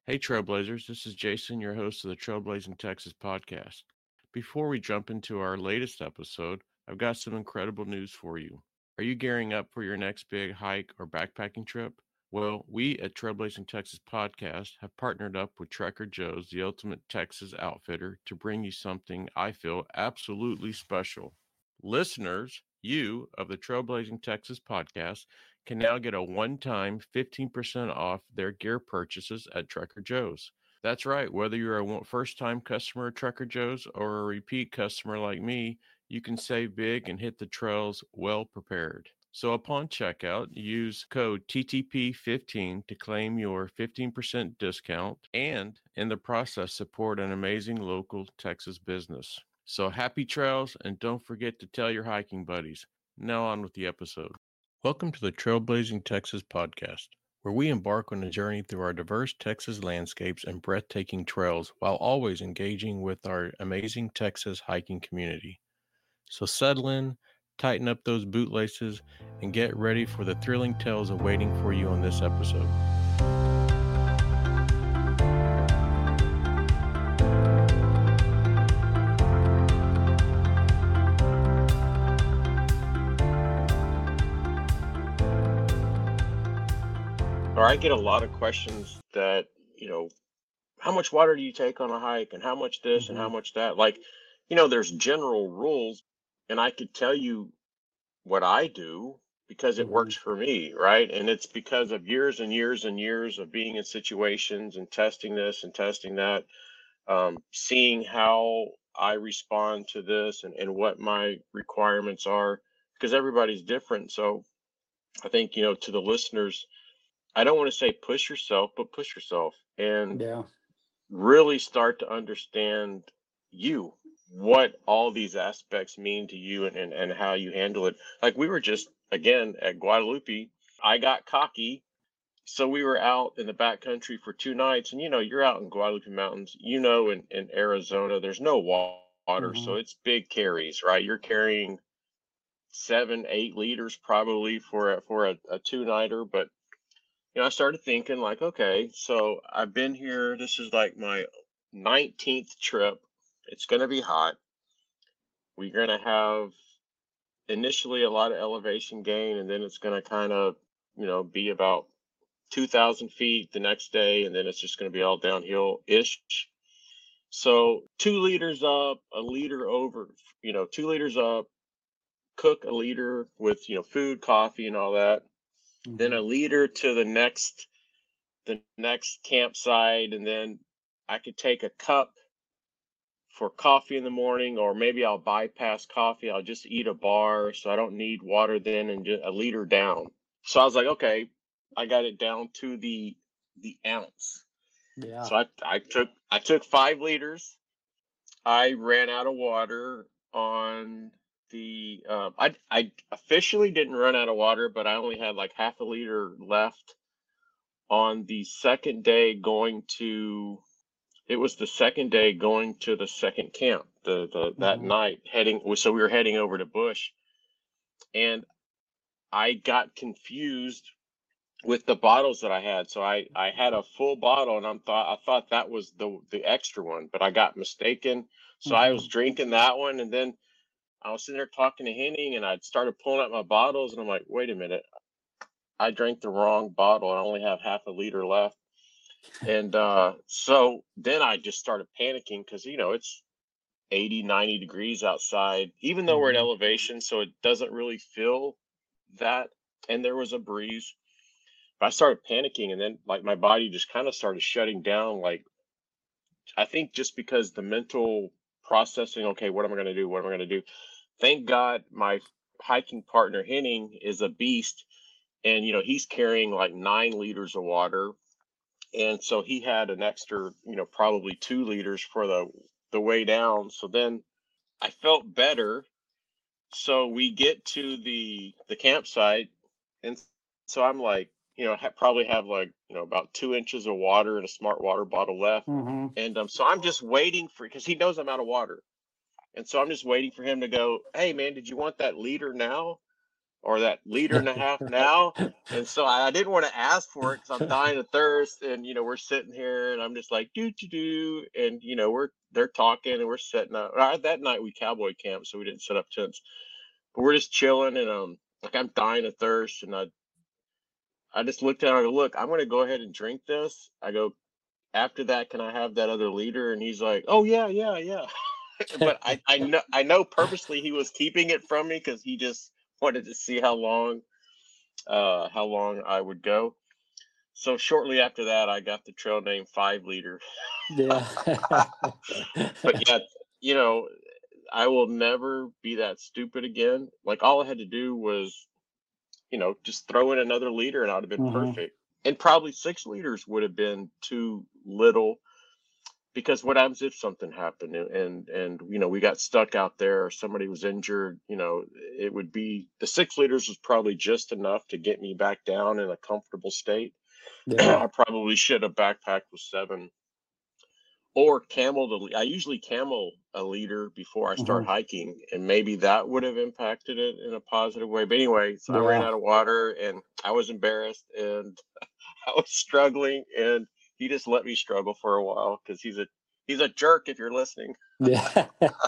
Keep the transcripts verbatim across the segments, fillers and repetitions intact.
Hey, Trailblazers, this is Jason, your host of the Trailblazing Texas podcast. Before we jump into our latest episode, I've got some incredible news for you. Are you gearing up for your next big hike or backpacking trip? Well, we at Trailblazing Texas podcast have partnered up with Trekker Joe's, the ultimate Texas outfitter, to bring you something I feel absolutely special. Listeners, you of the Trailblazing Texas podcast can now get a one-time fifteen percent off their gear purchases at Trekker Joe's. That's right, whether you're a first-time customer at Trekker Joe's or a repeat customer like me, you can save big and hit the trails well prepared. So upon checkout, use code T T P fifteen to claim your fifteen percent discount and in the process support an amazing local Texas business. So happy trails and don't forget to tell your hiking buddies. Now on with the episode. Welcome to the Trailblazing Texas podcast, where we embark on a journey through our diverse Texas landscapes and breathtaking trails while always engaging with our amazing Texas hiking community. So settle in, tighten up those bootlaces, and get ready for the thrilling tales awaiting for you on this episode. Or I get a lot of questions that, you know, how much water do you take on a hike and how much this and how Mhm. much that? Like, you know, there's general rules, and I could tell you what I do because it works Mhm. for me, right? And it's because of years and years and years of being in situations and testing this and testing that, um, seeing how I respond to this and, and what my requirements are, because everybody's different. So I think, you know, to the listeners, I don't want to say push yourself, but push yourself and Yeah. really start to understand you, what all these aspects mean to you and, and, and how you handle it. Like we were just, again, at Guadalupe, I got cocky. So we were out in the backcountry for two nights. And, you know, you're out in Guadalupe Mountains, you know, in, in Arizona, there's no wa- water. So Mhm. it's big carries, right? You're carrying seven, eight liters probably for a, for a, a two nighter. But you know, I started thinking like, okay, so I've been here. This is like my nineteenth trip. It's going to be hot. We're going to have initially a lot of elevation gain, and then it's going to kind of, you know, be about two thousand feet the next day, and then it's just going to be all downhill ish. So two liters up, a liter over, you know, two liters up, cook a liter with, you know, food, coffee, and all that. Then a Mhm. liter to the next the next campsite, and then I could take a cup for coffee in the morning, or maybe I'll bypass coffee. I'll just eat a bar so I don't need water then, and just a liter down. So I was like, okay, I got it down to the the ounce. Yeah. So I I took I took five liters. I ran out of water on the uh, I I officially didn't run out of water, but I only had like half a liter left on the second day going to it was the second day going to the second camp the, the that Mhm. night heading so we were heading over to Bush, and I got confused with the bottles that I had. So I I had a full bottle, and I'm thought I thought that was the the extra one, but I got mistaken. So I was Mhm. drinking that one, and then I was sitting there talking to Henning, and I started pulling out my bottles, and I'm like, wait a minute, I drank the wrong bottle. I only have half a liter left. And uh, so then I just started panicking because, you know, it's eighty, ninety degrees outside, even though we're at Mhm. elevation. So it doesn't really feel that. And there was a breeze. But I started panicking. And then, like, my body just kind of started shutting down. Like, I think just because the mental processing, okay, what am I going to do? What am I going to do? Thank God my hiking partner, Henning, is a beast. And, you know, he's carrying like nine liters of water, and so he had an extra, you know, probably two liters for the the way down. So then I felt better. So we get to the the campsite, and so I'm like, you know, ha- probably have like, you know, about two inches of water in a smart water bottle left. Mhm. And um, so I'm just waiting for, because he knows I'm out of water, and so I'm just waiting for him to go, hey man, did you want that liter now, or that liter and a half now. And so I, I didn't want to ask for it because I'm dying of thirst. And, you know, we're sitting here and I'm just like, do, do, do. And, you know, we're, they're talking and we're setting up. Uh, That night we cowboy camped, so we didn't set up tents, but we're just chilling. And, um, like I'm dying of thirst. And I, I just looked at her, I go, look, I'm going to go ahead and drink this. I go, after that, can I have that other liter? And he's like, oh, yeah, yeah, yeah. But I, I know, I know purposely he was keeping it from me because he just wanted to see how long, uh, how long I would go. So shortly after that, I got the trail name Five Liter. Yeah. But yeah, you know, I will never be that stupid again. Like all I had to do was, you know, just throw in another liter and I would have been hmm perfect. And probably six liters would have been too little because what happens if something happened and and and, you know we got stuck out there or somebody was injured, you know it would be the six liters was probably just enough to get me back down in a comfortable state. Yeah. I probably should have backpacked with seven or camel the le- I usually camel a liter before I start hmm hiking, and maybe that would have impacted it in a positive way. But anyway, so I ran Yeah. out of water and I was embarrassed and I was struggling, and he just let me struggle for a while because he's a he's a jerk if you're listening. Yeah.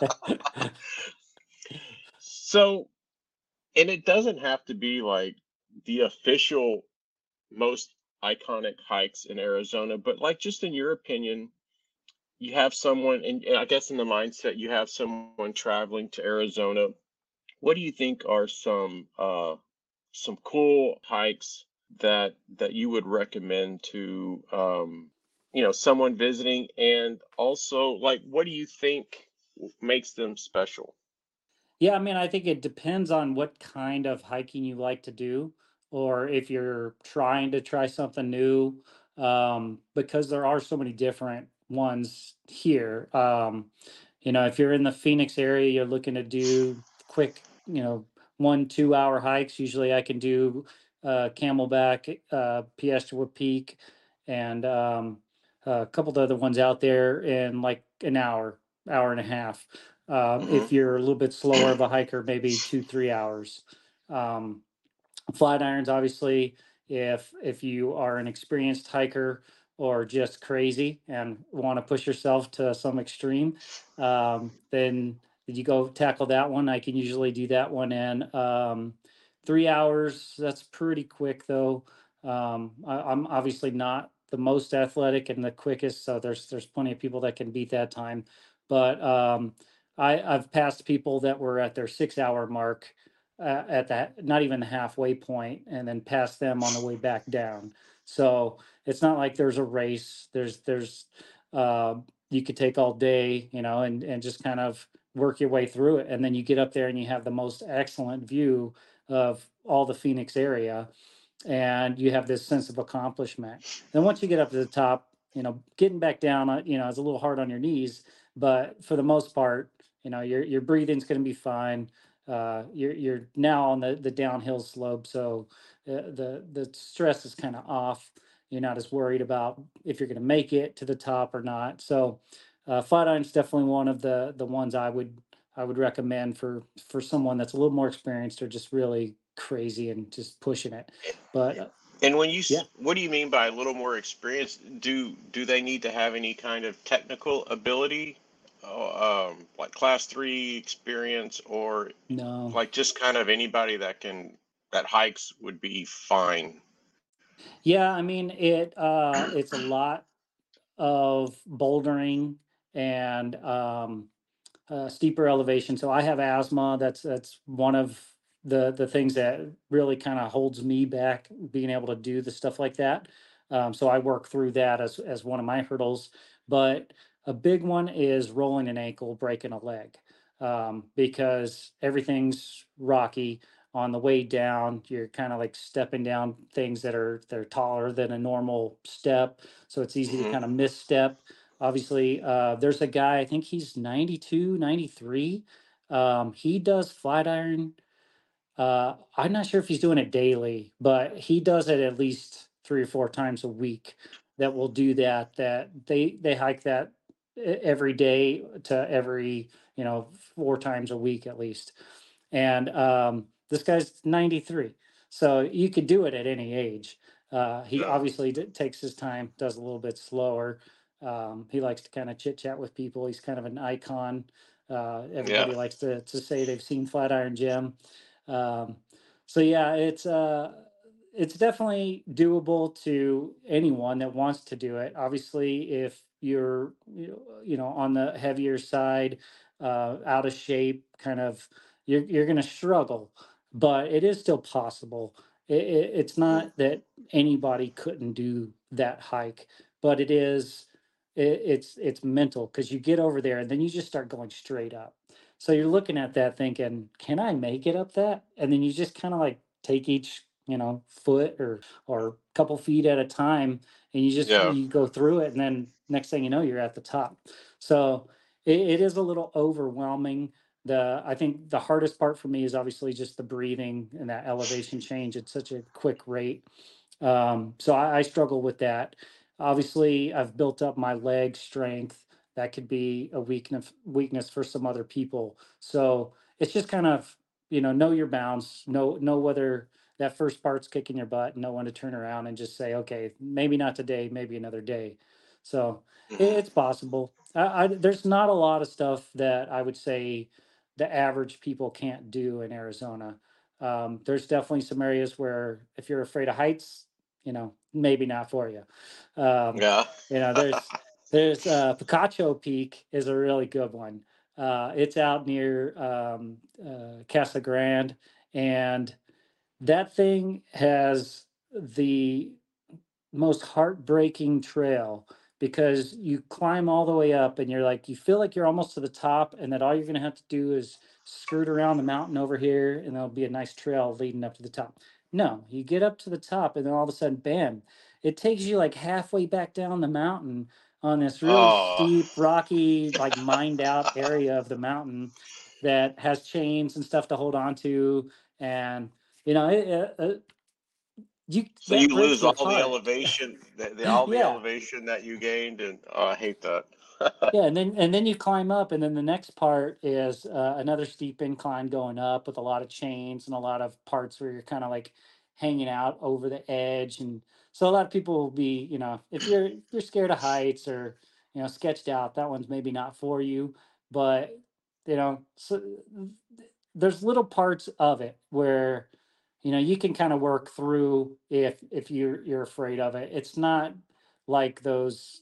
So, and it doesn't have to be like the official most iconic hikes in Arizona, but like just in your opinion, you have someone, and and I guess in the mindset you have someone traveling to Arizona. What do you think are some uh some cool hikes that that you would recommend to um you know someone visiting, and also like what do you think makes them special? Yeah, I mean, I think it depends on what kind of hiking you like to do, or if you're trying to try something new, um, because there are so many different ones here. Um, you know, if you're in the Phoenix area, you're looking to do quick, you know, one, two hour hikes. Usually I can do uh, Camelback, uh, Piestewa Peak, and um, a couple of other ones out there in like an hour, hour and a half. Um, Hmm. if you're a little bit slower of a hiker, maybe two, three hours. Um, Flat irons, obviously, if if you are an experienced hiker or just crazy and want to push yourself to some extreme, um, then you go tackle that one. I can usually do that one in um, three hours. That's pretty quick, though. Um, I, I'm obviously not the most athletic and the quickest, so there's there's plenty of people that can beat that time. But um, I, I've passed people that were at their six hour mark uh, at that, not even the halfway point, and then pass them on the way back down. So it's not like there's a race. There's there's uh, you could take all day, you know, and and just kind of work your way through it, and then you get up there and you have the most excellent view of all the Phoenix area, and you have this sense of accomplishment. Then once you get up to the top, you know, getting back down, uh, you know, is a little hard on your knees, but for the most part, you know, your your breathing's going to be fine. Uh, you're you're now on the the downhill slope, so uh, the the stress is kind of off. You're not as worried about if you're going to make it to the top or not. So, uh, Flatiron's definitely one of the the ones I would I would recommend for for someone that's a little more experienced or just really crazy and just pushing it. But uh, And when you yeah, s- what do you mean by a little more experience? Do do they need to have any kind of technical ability, uh, um, like class three experience, or no. like just kind of anybody that can that hikes would be fine? Yeah, I mean it uh it's a lot of bouldering and um uh, steeper elevation. So I have asthma. That's that's one of the the things that really kind of holds me back being able to do the stuff like that. Um, so I work through that as as one of my hurdles. But a big one is rolling an ankle, breaking a leg, um, because everything's rocky. On the way down, you're kind of like stepping down things that are that are taller than a normal step. So it's easy to Hmm. kind of misstep. Obviously, uh, there's a guy, I think he's ninety-two, ninety-three. Um, he does flat iron. Uh, I'm not sure if he's doing it daily, but he does it at least three or four times a week that will do that. That they they hike that e- every day to every, you know, four times a week at least. And um, This guy's ninety-three, so you could do it at any age. Uh, he Yeah. obviously d- takes his time, does a little bit slower. Um, he likes to kind of chit chat with people. He's kind of an icon. Uh, Yeah. everybody likes to to say they've seen Flatiron Jim. Um, so yeah, it's uh, it's definitely doable to anyone that wants to do it. Obviously, if you're you know you know, on the heavier side, uh, out of shape, kind of, you're you're going to struggle, but it is still possible. It, it, it's Mhm. not that anybody couldn't do that hike, but it is it, it's it's mental, because you get over there and then you just start going straight up. So you're looking at that thinking, can I make it up that? And then you just kind of like take each, you know, foot or or couple feet at a time, and you just Yeah. you go through it, and then next thing you know, you're at the top. So it, it is a little overwhelming. The I think the hardest part for me is obviously just the breathing and that elevation change at such a quick rate. Um, so I, I struggle with that. Obviously, I've built up my leg strength. That could be a weakness weakness for some other people. So it's just kind of, you know, know your bounds, know know whether that first part's kicking your butt, know when to turn around and just say, okay, maybe not today, maybe another day. So it, Mhm. it's possible. I, I, there's not a lot of stuff that I would say the average people can't do in Arizona. Um, there's definitely some areas where if you're afraid of heights, you know, maybe not for you. Um, Yeah. you know, there's there's uh, Picacho Peak is a really good one. Uh, it's out near um, uh, Casa Grande, and that thing has the most heartbreaking trail, because you climb all the way up and you're like, you feel like you're almost to the top, and that all you're going to have to do is skirt around the mountain over here and there'll be a nice trail leading up to the top. No, you get up to the top and then all of a sudden, bam, it takes you like halfway back down the mountain on this really Oh. steep, rocky, like mined out area of the mountain that has chains and stuff to hold on to. And, you know, it, it, it- you So you that breaks lose your all the heart. elevation, the, the all the Yeah. elevation that you gained, and oh, I hate that. Yeah, and then and then you climb up, and then the next part is uh, another steep incline going up with a lot of chains and a lot of parts where you're kind of like hanging out over the edge. And so a lot of people will be, you know, if you're if you're scared of heights or, you know, sketched out, that one's maybe not for you. But, you know, so there's little parts of it where, you know, you can kind of work through if if you're you're afraid of it. It's not like those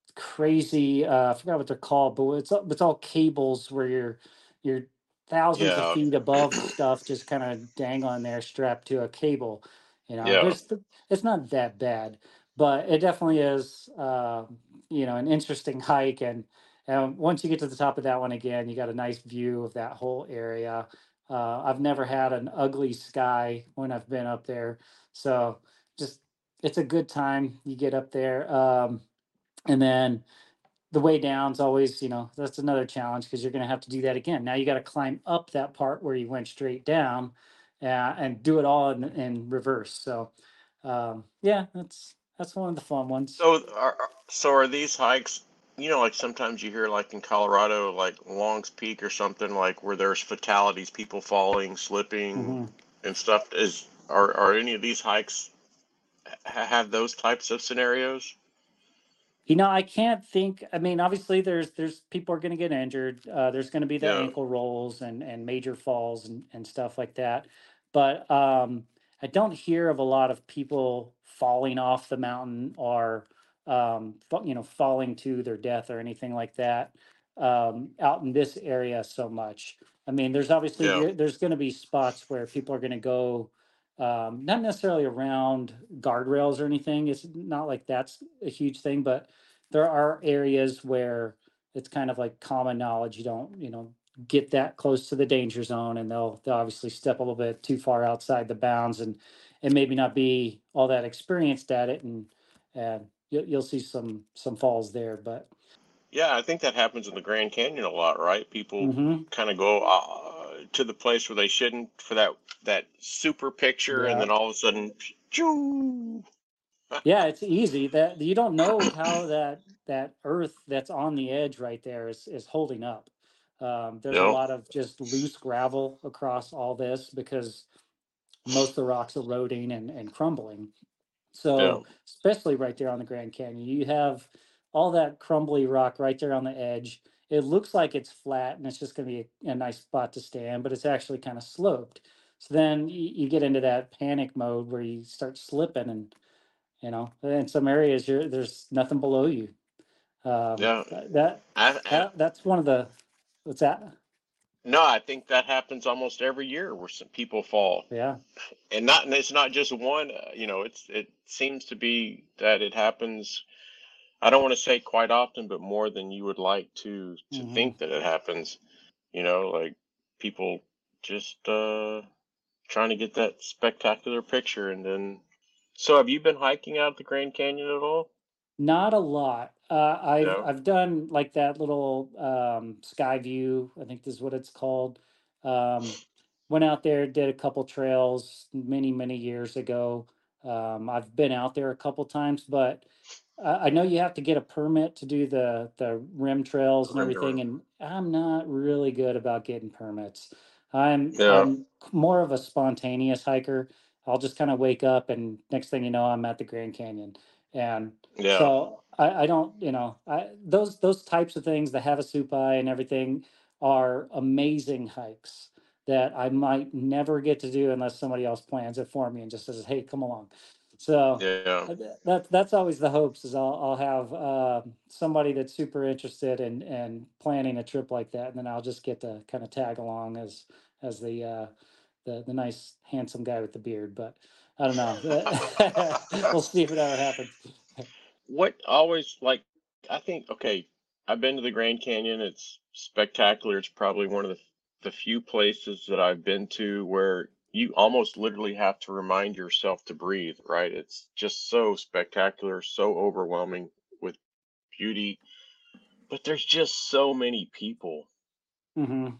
crazy, uh, I forgot what they're called, but it's all- it's all cables where you're you're thousands of Yeah. feet above stuff, just kind of dangling there strapped to a cable. You know, Yeah. there's th- it's not that bad, but it definitely is, uh, you know, an interesting hike. And and once you get to the top of that one again, you got a nice view of that whole area. Uh, I've never had an ugly sky when I've been up there, so just it's a good time. You get up there. Um, and then the way down's always, you know, that's another challenge, because you're going to have to do that again. Now you got to climb up that part where you went straight down, uh, and do it all in, in reverse. So, um, yeah, that's that's one of the fun ones. So are are- so are these hikes? You know, like sometimes you hear like in Colorado, like Long's Peak or something, like where there's fatalities, people falling, slipping, hmm and stuff. Is are are any of these hikes ha- have those types of scenarios? You know, I can't think. I mean, obviously, there's there's people are going to get injured. Uh, there's going to be the Yeah. ankle rolls and and major falls and and stuff like that. But um, I don't hear of a lot of people falling off the mountain or um, fa- you know, falling to their death or anything like that, um, out in this area so much. I mean, there's obviously Yeah. there- there's going to be spots where people are going to go, um, not necessarily around guardrails or anything. It's not like that's a huge thing, but there are areas where it's kind of like common knowledge. You don't, you know, get that close to the danger zone, and they'll they'll obviously step a little bit too far outside the bounds, and and maybe not be all that experienced at it, and and you'll, you'll see some some falls there. But Yeah, I think that happens in the Grand Canyon a lot, right? People hmm kind of go uh, to the place where they shouldn't for that that super picture, and yeah, then all of a sudden, choo. yeah, it's easy that you don't know how that that earth that's on the edge right there is is holding up. Um, there's a Yeah. lot of just loose gravel across all this because most of the rocks eroding and, and crumbling. Yeah. So, especially right there on the Grand Canyon, you have all that crumbly rock right there on the edge. It looks like it's flat and it's just going to be a, a nice spot to stand, but it's actually kind of sloped. So then you, you get into that panic mode where you start slipping, and you know, in some areas you're, there's nothing below you. Um, Yeah. that I, I, that that's one of the what's that? no, I think that happens almost every year where some people fall, Yeah. and not, and it's not just one. Uh, you know, it's it seems to be that it happens. I don't want to say quite often, but more than you would like to to hmm think that it happens. You know, like people just uh trying to get that spectacular picture, and then. So, have you been hiking out the Grand Canyon at all? Not a lot. Uh, I've No. I've done like that little um, sky view. I think this is what it's called. Um, went out there, did a couple trails many many years ago. Um, I've been out there a couple times, but I, I know you have to get a permit to do the the rim trails and Rim to rim. everything, and I'm not really good about getting permits. I'm Yeah. I'm more of a spontaneous hiker. I'll just kind of wake up, and next thing you know, I'm at the Grand Canyon. And Yeah. so I, I don't, you know, I those those types of things, the Havasupai and everything, are amazing hikes that I might never get to do unless somebody else plans it for me and just says, "Hey, come along." So Yeah. uh, th- that that's always the hopes is I'll I'll have uh, somebody that's super interested in in planning a trip like that, and then I'll just get to kind of tag along as as the uh, the the nice handsome guy with the beard. But I don't know. We'll see if it ever happens. What always like I think okay, I've been to the Grand Canyon. It's spectacular. It's probably one of the the few places that I've been to where you almost literally have to remind yourself to breathe, right? It's just so spectacular, so overwhelming with beauty, but there's just so many people, hmm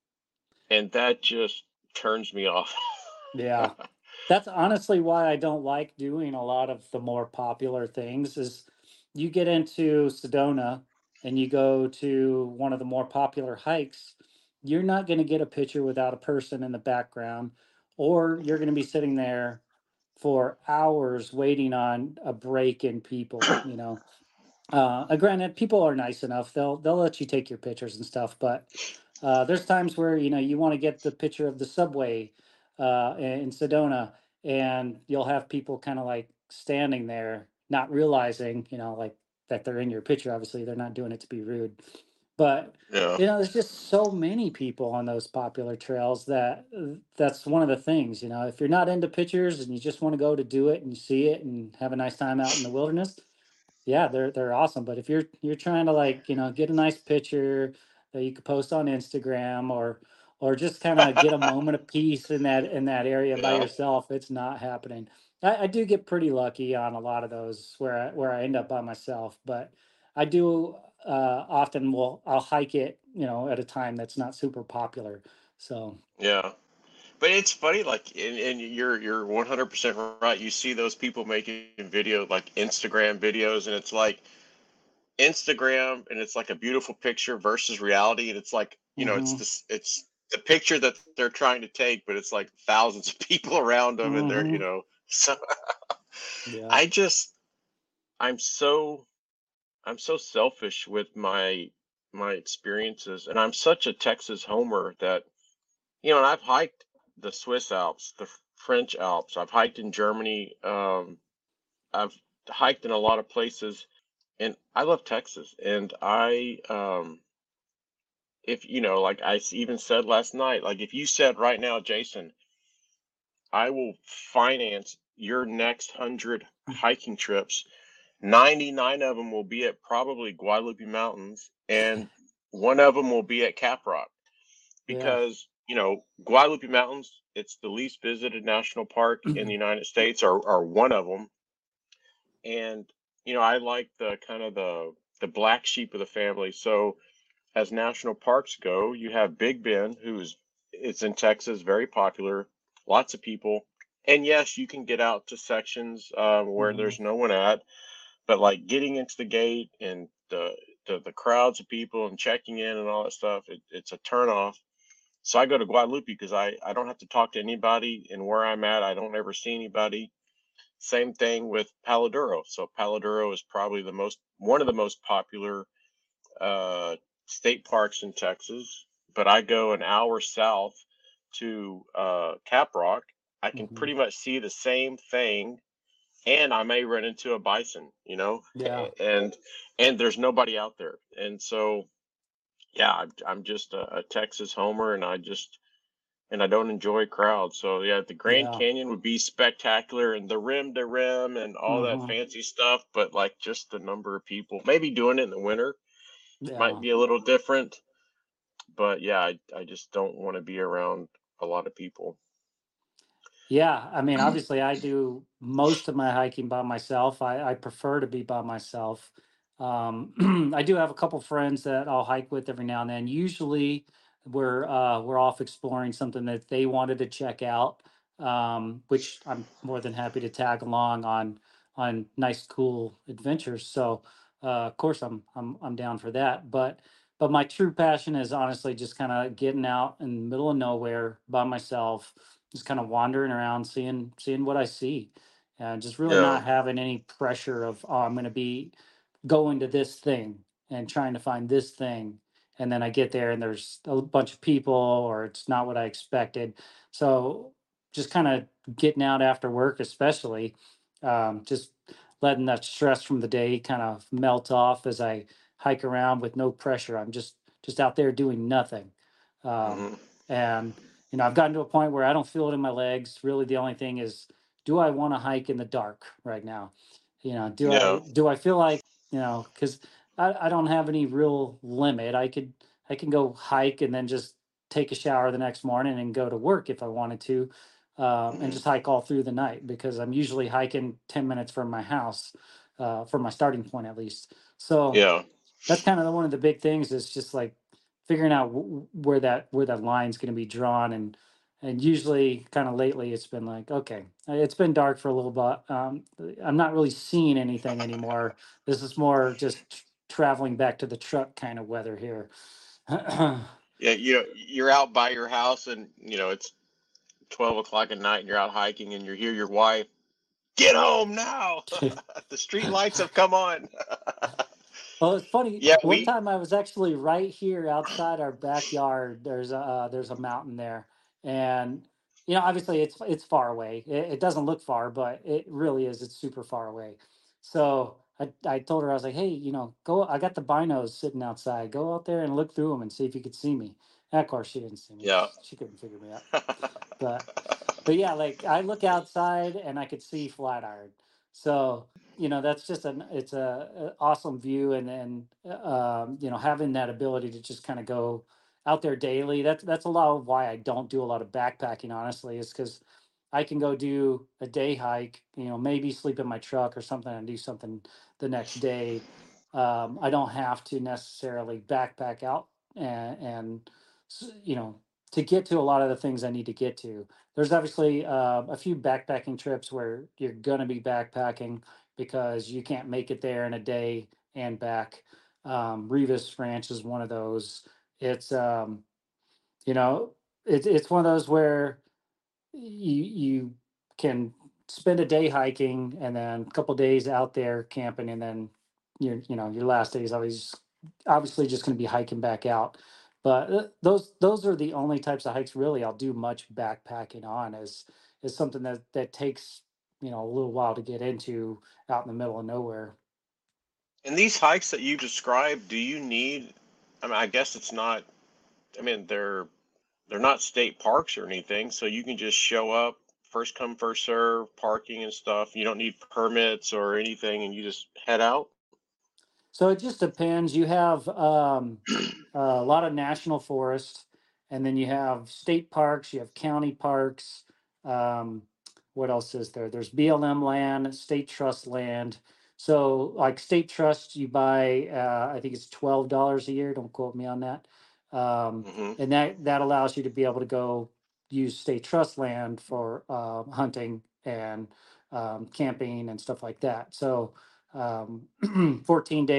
and that just turns me off. Yeah. That's honestly why I don't like doing a lot of the more popular things is you get into Sedona and you go to one of the more popular hikes, you're not going to get a picture without a person in the background, or you're going to be sitting there for hours waiting on a break in people, you know. Uh, uh, granted, people are nice enough; they'll they'll let you take your pictures and stuff. But uh, there's times where you know you want to get the picture of the subway uh, in Sedona, and you'll have people kind of like standing there, not realizing, you know, like that they're in your picture. Obviously, they're not doing it to be rude, but Yeah. you know, there's just so many people on those popular trails that uh, that's one of the things. You know, if you're not into pictures and you just want to go to do it and see it and have a nice time out in the wilderness, yeah, they're they're awesome. But if you're you're trying to like, you know, get a nice picture that you could post on Instagram or or just kind of get a moment of peace in that in that area by Yeah. yourself, it's not happening. I, I do get pretty lucky on a lot of those where I, where I end up by myself, but I do uh, often will I'll hike it, you know, at a time that's not super popular. So Yeah. But it's funny, like, and, and you're you're one hundred percent right. You see those people making video, like Instagram videos, and it's like Instagram, and it's like a beautiful picture versus reality, and it's like, you know, it's hmm this, it's the picture that they're trying to take, but it's like thousands of people around them, and they're, you hmm know, so yeah. I just, I'm so, I'm so selfish with my my experiences, and I'm such a Texas homer that you know, and I've hiked the Swiss Alps, the French Alps. I've hiked in Germany. Um, I've hiked in a lot of places, and I love Texas. And I, um, if you know, like I s- even said last night, like if you said right now, Jason, I will finance your next hundred hiking trips. ninety-nine of them will be at probably Guadalupe Mountains, and one of them will be at Caprock. Yeah. Because you know Guadalupe Mountains, it's the least visited national park in the United States, or, or one of them. And you know I like the kind of the the black sheep of the family. So as national parks go, you have Big Bend, who's it's in Texas, very popular, lots of people. And yes, you can get out to sections um, where hmm there's no one at, but like getting into the gate and the the, the crowds of people and checking in and all that stuff, it, it's a turn off. So I go to Guadalupe because I, I don't have to talk to anybody, and where I'm at, I don't ever see anybody. Same thing with Palo Duro. So Palo Duro is probably the most one of the most popular uh, state parks in Texas. But I go an hour south to uh, Caprock. I can Mhm. pretty much see the same thing, and I may run into a bison, you know, Yeah. and and there's nobody out there, and so yeah, I'm, I'm just a, a Texas homer, and I just and I don't enjoy crowds. So yeah, the Grand Yeah. Canyon would be spectacular, and the rim to rim and all that Hmm. fancy stuff, but like just the number of people, maybe doing it in the winter might Yeah. be a little different, but yeah, I, I just don't want to be around a lot of people. Yeah. I mean, obviously, I do most of my hiking by myself. I, I prefer to be by myself. Um, I do have a couple friends that I'll hike with every now and then. Usually, we're uh, we're off exploring something that they wanted to check out, um, which I'm more than happy to tag along on on nice, cool adventures. So, uh, of course, I'm I'm I'm down for that. But but my true passion is honestly just kind of getting out in the middle of nowhere by myself, just kind of wandering around, seeing seeing what I see, and just really Yeah. not having any pressure of, oh, I'm going to be going to this thing and trying to find this thing, and then I get there and there's a bunch of people or it's not what I expected. So just kind of getting out after work, especially, um, just letting that stress from the day kind of melt off as I hike around with no pressure. I'm just just out there doing nothing. Um, Hmm. and you know, I've gotten to a point where I don't feel it in my legs. Really, the only thing is, do I want to hike in the dark right now? You know, do Yeah. I do I feel like, you know, because I, I don't have any real limit. I could I can go hike and then just take a shower the next morning and go to work if I wanted to, um, and Hmm. just hike all through the night because I'm usually hiking ten minutes from my house, uh, from my starting point at least. So Yeah. that's kind of the, one of the big things is just like figuring out w- where that where that line's going to be drawn. And and usually kind of lately it's been like, okay, uh, it's been dark for a little bit. um, I'm not really seeing anything anymore. This is more just t- traveling back to the truck kind of weather here. Yeah. You know, you're out by your house, and you know it's twelve o'clock at night, and you're out hiking, and you hear your wife, "Get home now! The street lights have come on." Well, it's funny. Yeah, One we. time I was actually right here outside our backyard. There's a uh, there's a mountain there, and you know, obviously it's it's far away. It, it doesn't look far, but it really is. It's super far away. So I I told her, I was like, hey, you know, go. I got the binos sitting outside. Go out there and look through them and see if you could see me. And of course, she didn't see me. Yeah. She, she couldn't figure me out. But but yeah, like I look outside and I could see Flatiron. So you know, that's just an it's a, a awesome view. And and uh, um, you know, having that ability to just kind of go out there daily. That's that's a lot of why I don't do a lot of backpacking. Honestly, is because I can go do a day hike. You know, maybe sleep in my truck or something and do something the next day. Um, I don't have to necessarily backpack out and and s- you know, to get to a lot of the things I need to get to. There's obviously uh, a few backpacking trips where you're going to be backpacking because you can't make it there in a day and back. Um, Revis Ranch is one of those. It's, um, you know, it's it's one of those where you you can spend a day hiking and then a couple days out there camping, and then your you know your last day is always obviously just going to be hiking back out. But uh, those those are the only types of hikes really I'll do much backpacking on. Is is something that that takes, you know, a little while to get into out in the middle of nowhere. And these hikes that you described, do you need? I mean, I guess it's not. I mean, they're they're not state parks or anything, so you can just show up, first come, first serve, parking and stuff. You don't need permits or anything, and you just head out. So it just depends. You have um, a lot of national forest, and then you have state parks, you have county parks. Um, what else is there? There's B L M land, state trust land. So, like state trust, you buy, uh, I think it's twelve dollars a year. Don't quote me on that. Um, Hmm. and that that allows you to be able to go use state trust land for uh, hunting and um, camping and stuff like that. So, um, fourteen day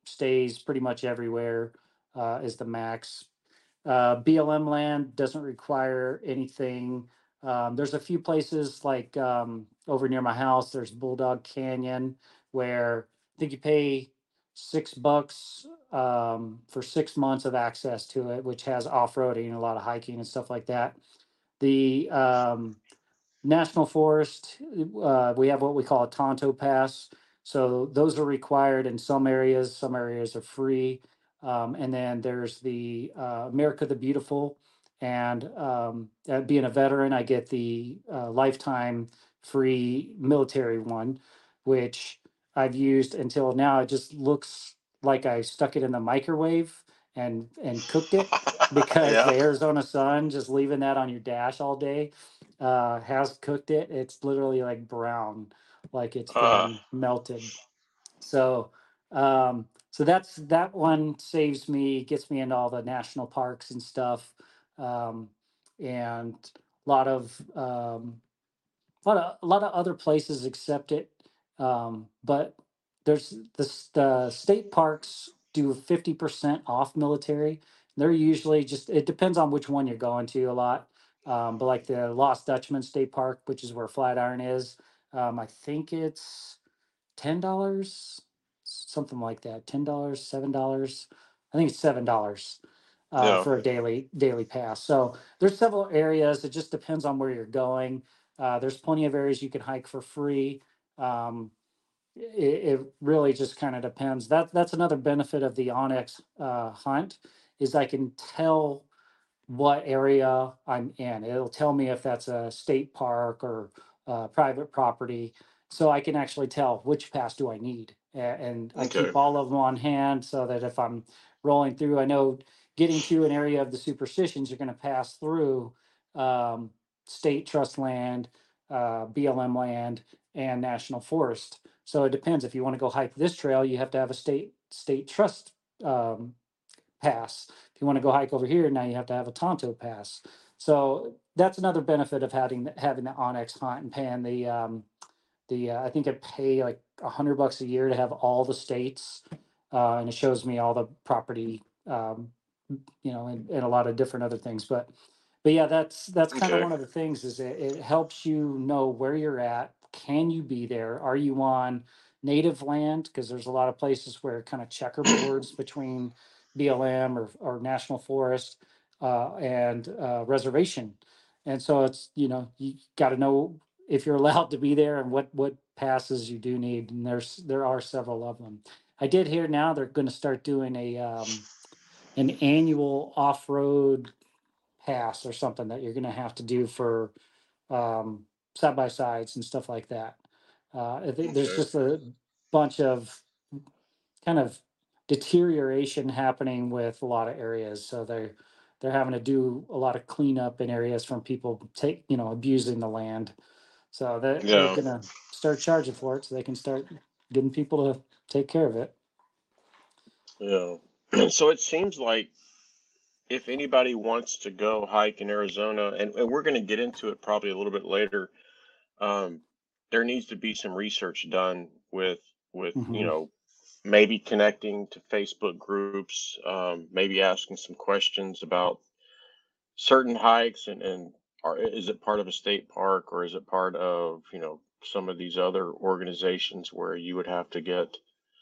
stays pretty much everywhere uh, is the max. Uh, B L M land doesn't require anything. Um, there's a few places like um, over near my house. There's Bulldog Canyon where I think you pay six bucks um, for six months of access to it, which has off roading and a lot of hiking and stuff like that. The um, National Forest, uh, we have what we call a Tonto Pass. So those are required in some areas. Some areas are free. Um, and then there's the uh, America the Beautiful. And um, uh, being a veteran, I get the uh, lifetime free military one, which I've used until now. It just looks like I stuck it in the microwave and and cooked it because Yeah. the Arizona sun, just leaving that on your dash all day, uh, has cooked it. It's literally like brown, like it's Uh, been melted. So, um, so that's that one saves me, gets me into all the national parks and stuff, um, and a lot of um, a lot of a lot of other places accept it, um, but there's the, s- the state parks do fifty percent off military. They're usually just, it depends on which one you're going to a lot. Um, but like the Lost Dutchman State Park, which is where Flatiron is, um, I think it's ten dollars, something like that. Ten dollars, seven dollars. I think it's seven dollars uh, yeah. for a daily daily pass. So there's several areas. It just depends on where you're going. Uh, there's plenty of areas you can hike for free. Um, it, it really just kind of depends. That that's another benefit of the Onyx uh, hunt is I can tell what area I'm in. It'll tell me if that's a state park or uh, private property, so I can actually tell which pass do I need. A- And I Okay. keep all of them on hand so that if I'm rolling through, I know getting to an area of the superstitions, you're going to pass through um, state trust land, uh, B L M land, and national forest. So it depends. If you want to go hike this trail, you have to have a state state trust um, pass. If you want to go hike over here, now you have to have a Tonto pass. So that's another benefit of having having the Onyx hunt and paying the um, the uh, I think I pay like a hundred bucks a year to have all the states, uh, and it shows me all the property, um, you know, and, and a lot of different other things. But but yeah, that's that's kind of Okay. one of the things is it, it helps you know where you're at. Can you be there? Are you on native land? Because there's a lot of places where it kind of checkerboards between B L M or, or national forest uh, and uh, reservation. And so it's, you know, you got to know if you're allowed to be there and what, what passes you do need. And there's, there are several of them. I did hear now they're going to start doing a, um, an annual off-road pass or something that you're going to have to do for um, side by sides and stuff like that. Uh, I think there's Okay. just a bunch of kind of deterioration happening with a lot of areas. So they're they're having to do a lot of cleanup in areas from people take you know abusing the land. So they're they're Yeah. gonna start charging for it, so they can start getting people to take care of it. Yeah. So it seems like if anybody wants to go hike in Arizona, and, and we're going to get into it probably a little bit later, um, there needs to be some research done with with you Hmm. know maybe connecting to Facebook groups, um, maybe asking some questions about certain hikes and and are is it part of a state park or is it part of you know some of these other organizations where you would have to get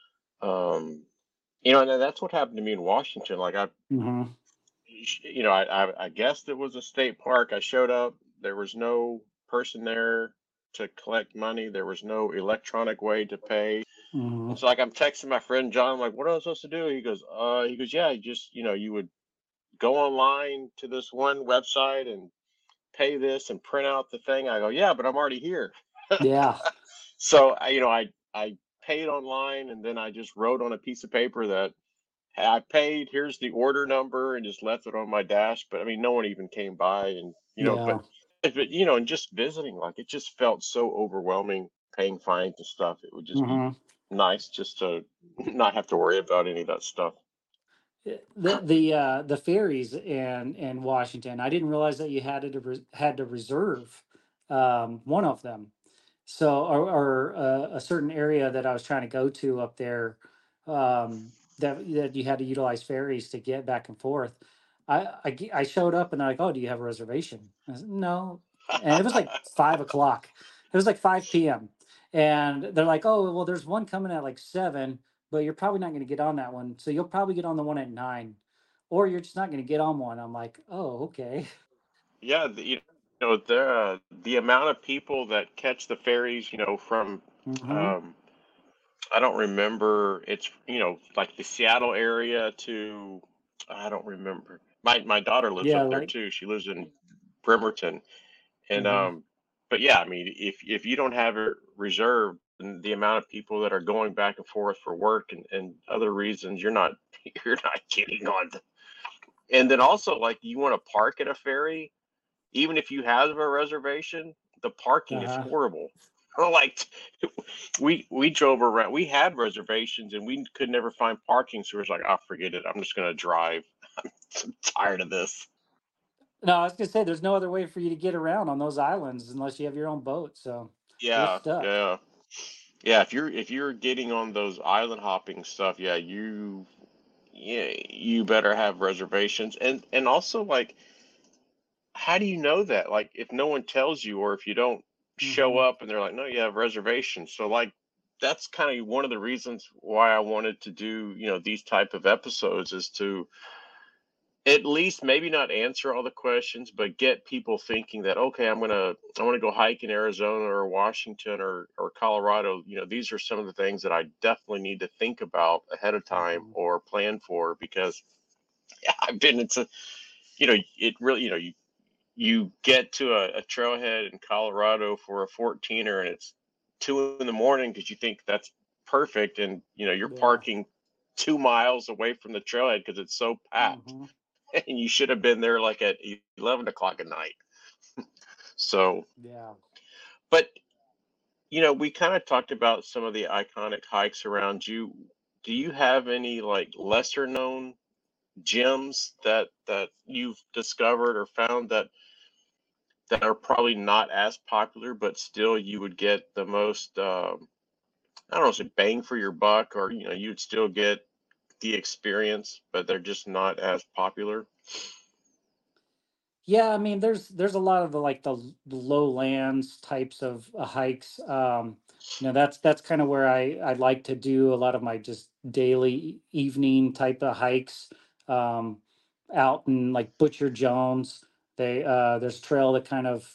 um you know and that's what happened to me in Washington. Like I Hmm. you know I, I I guessed it was a state park. I showed up, there was no person there to collect money, there was no electronic way to pay. Hmm. And so like I'm texting my friend John, I'm like, what am I supposed to do? He goes, uh he goes, yeah, you just you know you would go online to this one website and pay this and print out the thing. I go, yeah, but I'm already here. Yeah. So I, you know, I I paid online and then I just wrote on a piece of paper that "Hey, I paid. Here's the order number," and just left it on my dash. But I mean, no one even came by, and you know, but Yeah. if it, you know, and just visiting, like it just felt so overwhelming. Paying fines and stuff, it would just be Hmm. nice just to not have to worry about any of that stuff. The the uh, the ferries in in Washington. I didn't realize that you had to res- had to reserve um, one of them. So, or, or uh, a certain area that I was trying to go to up there, um, that that you had to utilize ferries to get back and forth. I I, ge- I showed up and they're like, "Oh, do you have a reservation?" I said, "No," and it was like five o'clock. It was like five p m. And they're like, "Oh, well, there's one coming at like seven, but you're probably not going to get on that one. So you'll probably get on the one at nine, or you're just not going to get on one." I'm like, "Oh, okay." Yeah, the, you know, the uh, the amount of people that catch the ferries, you know, from Hmm. um, I don't remember. It's you know like the Seattle area to I don't remember. My my daughter lives Yeah, up there like. too. She lives in Bremerton, and Hmm. um, but yeah, I mean, if if you don't have it reserved, and the amount of people that are going back and forth for work and, and other reasons, you're not you're not getting on. The, and then also like you want to park at a ferry, even if you have a reservation, the parking is Uh-huh. horrible. Like we we drove around, we had reservations and we could never find parking, so we was like, "Oh, forget it. I'm just gonna drive. I'm tired of this." No, I was gonna say there's no other way for you to get around on those islands unless you have your own boat. So you're Yeah, stuck. yeah, yeah. If you're if you're getting on those island hopping stuff, yeah, you yeah you better have reservations. And and also like, how do you know that? Like, if no one tells you, or if you don't show Hmm. up and they're like, no, you have reservations. So like, that's kind of one of the reasons why I wanted to do, you know, these type of episodes, is to at least maybe not answer all the questions, but get people thinking that, okay, I'm gonna I want to go hike in Arizona or Washington or or Colorado. You know, these are some of the things that I definitely need to think about ahead of time Hmm. or plan for, because yeah, I've been into, you know, it really, you know, you you get to a, a trailhead in Colorado for a fourteener and it's two in the morning because you think that's perfect, and you know you're Yeah. parking two miles away from the trailhead because it's so packed, Hmm. and you should have been there like at eleven o'clock at night. So, Yeah. but you know, we kind of talked about some of the iconic hikes around you. Do you have any like lesser known gems that that you've discovered or found that that are probably not as popular, but still you would get the most, um, I don't know, say bang for your buck, or you know, you'd still get the experience, but they're just not as popular. Yeah, I mean, there's there's a lot of the like the l- the lowlands types of uh, hikes. Um, you know, that's that's kind of where I I like to do a lot of my just daily e- evening type of hikes. Um, Out in like Butcher Jones, they uh, there's a trail that kind of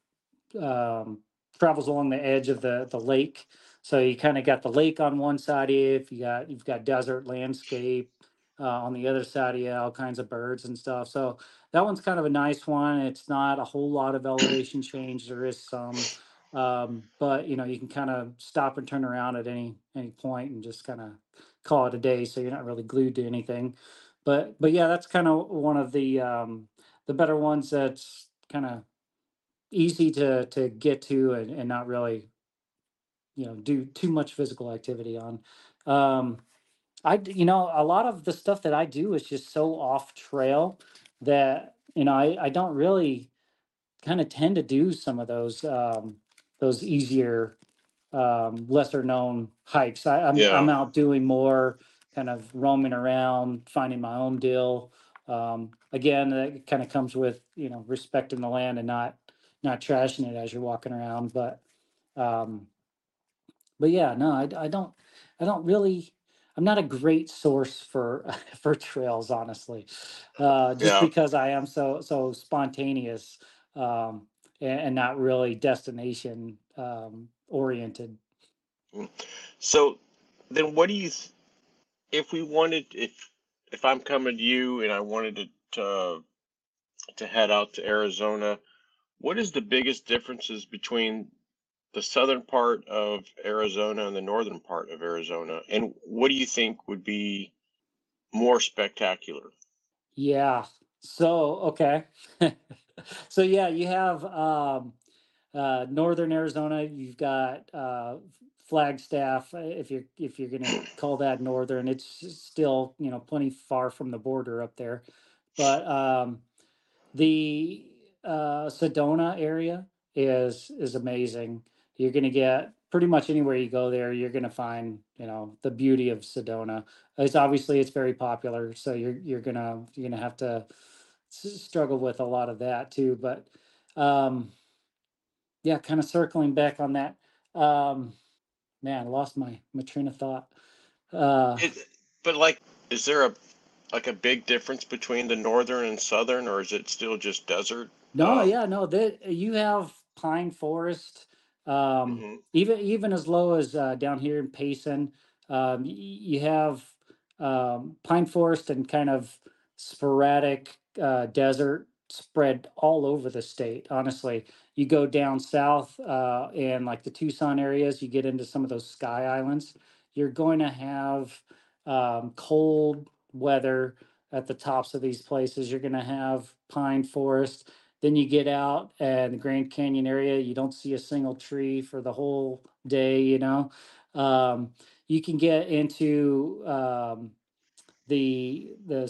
um, travels along the edge of the the lake. So you kind of got the lake on one side of you. If you got you've got desert landscape uh, on the other side of you, all kinds of birds and stuff. So that one's kind of a nice one. It's not a whole lot of elevation change. There is some, um, but you know you can kind of stop and turn around at any any point and just kind of call it a day. So you're not really glued to anything. But but yeah, that's kind of one of the um, the better ones. That's kind of easy to to get to and, and not really you know do too much physical activity on. um I d- you know a lot of the stuff that I do is just so off trail that you know i, I don't really kind of tend to do some of those um those easier um lesser known hikes. I, i'm Yeah. i'm out doing more kind of roaming around finding my own deal. Um again, that kind of comes with you know respecting the land and not not trashing it as you're walking around. But um but yeah, no, I, I don't I don't really I'm not a great source for for trails, honestly. Uh just Yeah. because I am so so spontaneous, um and, and not really destination um oriented. Mm. So then what do you, th- if we wanted, if, if I'm coming to you and I wanted to, to, to head out to Arizona, what is the biggest differences between the southern part of Arizona and the northern part of Arizona? And what do you think would be more spectacular? Yeah. So okay. So yeah, you have um uh northern Arizona, you've got uh Flagstaff, uh, if you're if you're gonna call that northern. It's s- still, you know, plenty far from the border up there. But um the uh Sedona area is is amazing. You're gonna get pretty much anywhere you go there, you're going to find, you know, the beauty of Sedona. It's obviously it's very popular, so you're you're gonna you're gonna have to s- struggle with a lot of that too. But um, yeah, kind of circling back on that. Um, man, I lost my my train of thought. Uh, It, but like, is there a like a big difference between the northern and southern, or is it still just desert? No, Um, yeah, no, that you have pine forest, um, hmm even even as low as uh, down here in Payson. Um, y- you have um, pine forest and kind of sporadic uh, desert spread all over the state. Honestly, you go down south uh, in like the Tucson areas, you get into some of those sky islands. You're going to have um, cold weather at the tops of these places. You're going to have pine forest. Then you get out and the Grand Canyon area, you don't see a single tree for the whole day, you know. Um, you can get into um, the the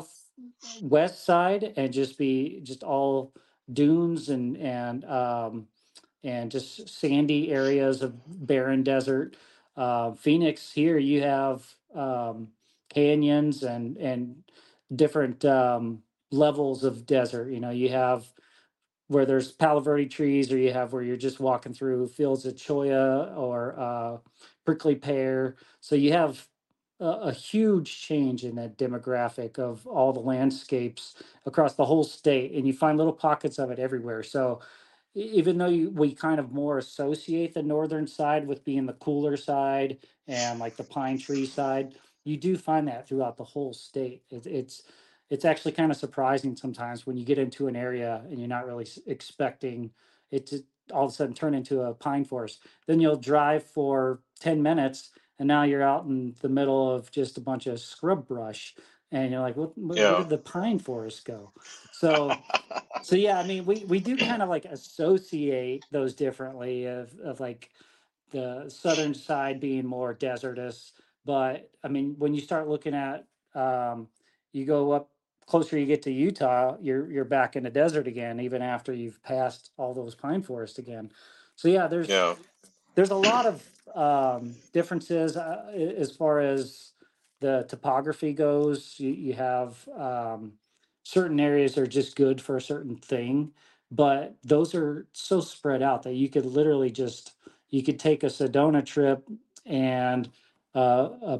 southwest side and just be just all dunes and and um, and just sandy areas of barren desert. Uh, Phoenix here, you have um, canyons and and different um, levels of desert. You know, you have where there's Palo Verde trees, or you have where you're just walking through fields of cholla or uh, prickly pear. So you have a, a huge change in that demographic of all the landscapes across the whole state, and you find little pockets of it everywhere. So e- even though you, we kind of more associate the northern side with being the cooler side and like the pine tree side, you do find that throughout the whole state. It, it's it's actually kind of surprising sometimes when you get into an area and you're not really s- expecting it to all of a sudden turn into a pine forest. Then you'll drive for ten minutes and now you're out in the middle of just a bunch of scrub brush, and you're like, what, where where yeah. did the pine forest go? So so yeah, I mean, we we do kind of like associate those differently of of like the southern side being more desertous. But I mean, when you start looking at um, you go up closer, you get to Utah, you're you're back in the desert again, even after you've passed all those pine forests again. So yeah, there's Yeah. there's a lot of um, differences uh, a- as far as the topography goes. You, you have um, certain areas are just good for a certain thing, but those are so spread out that you could literally just you could take a Sedona trip and uh, uh,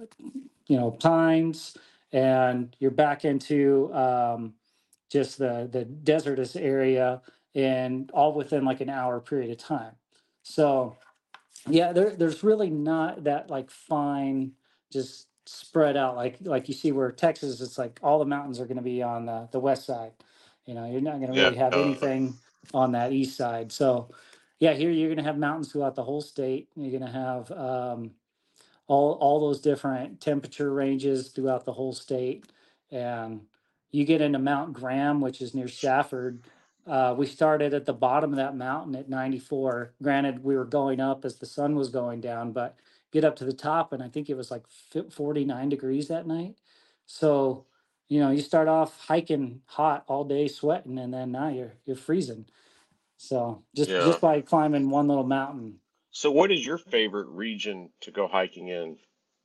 you know pines, and you're back into um, just the the desertous area, and all within like an hour period of time. So yeah, there there's really not that like fine, just spread out like like you see where Texas, it's like all the mountains are going to be on the the west side. You know, you're not going to Yeah. really have anything on that east side. So yeah, here you're going to have mountains throughout the whole state. You're going to have um, all all those different temperature ranges throughout the whole state. And you get into Mount Graham, which is near Safford. Uh, we started at the bottom of that mountain at ninety-four. Granted, we were going up as the sun was going down, but get up to the top, and I think it was like forty-nine degrees that night. So, you know, you start off hiking hot all day, sweating, and then now you're you're freezing. So just Yeah. just by climbing one little mountain. So, what is your favorite region to go hiking in?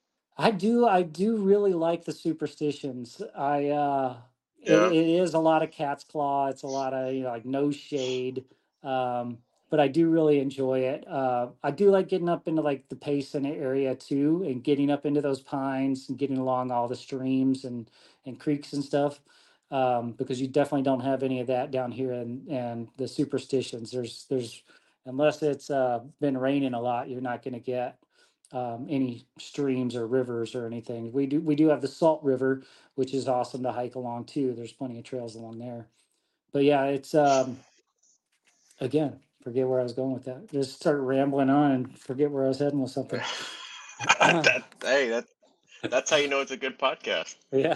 I do I do really like the superstitions. I uh it, Yeah. it is a lot of cat's claw. It's a lot of, you know, like no shade. Um, but I do really enjoy it. Uh, I do like getting up into like the Payson area too, and getting up into those pines and getting along all the streams and and creeks and stuff. Um, because you definitely don't have any of that down here, and and the superstitions. There's there's unless it's uh been raining a lot, you're not going to get um, any streams or rivers or anything. We do we do have the Salt River, which is awesome to hike along too. There's plenty of trails along there. But yeah, it's um, again, forget where I was going with that. Just start rambling on and forget where I was heading with something. that hey, that that's how you know it's a good podcast. Yeah.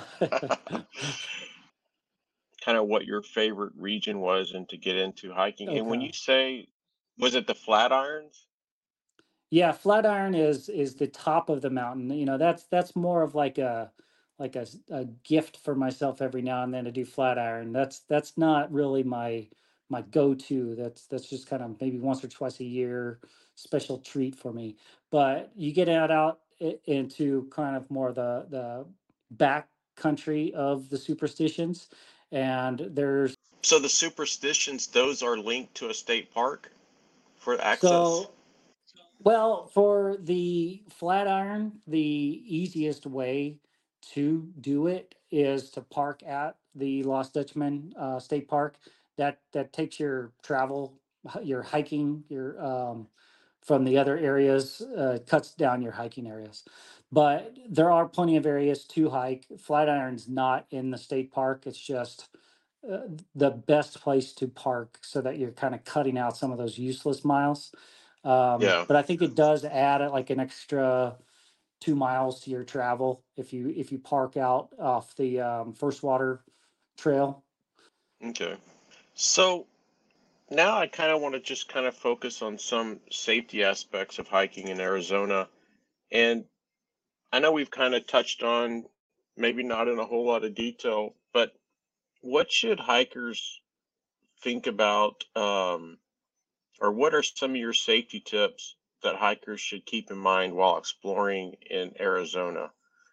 Kind of what your favorite region was and to get into hiking. And when Okay. you say, was it the Flatirons? Yeah, Flatiron is is the top of the mountain. You know, that's that's more of like a like a, s- a gift for myself every now and then to do Flatiron. That's that's not really my my go-to. That's that's just kind of maybe once or twice a year special treat for me. But you get out out i- into kind of more the the back country of the superstitions, and there's So the superstitions, those are linked to a state park for access? so well, for the Flatiron, the easiest way to do it is to park at the Lost Dutchman uh, State Park. That that takes your travel, h- your hiking, your um, from the other areas, uh, cuts down your hiking areas. But there are plenty of areas to hike. Flatiron's not in the state park. It's just uh, the best place to park so that you're kind of cutting out some of those useless miles. Um, Yeah. but I think it does add uh, like an extra two miles to your travel if you if you park out off the um, First Water Trail. Okay. So now I kind of want to just kind of focus on some safety aspects of hiking in Arizona. And I know we've kind of touched on, maybe not in a whole lot of detail, but what should hikers think about, um, or what are some of your safety tips that hikers should keep in mind while exploring in Arizona?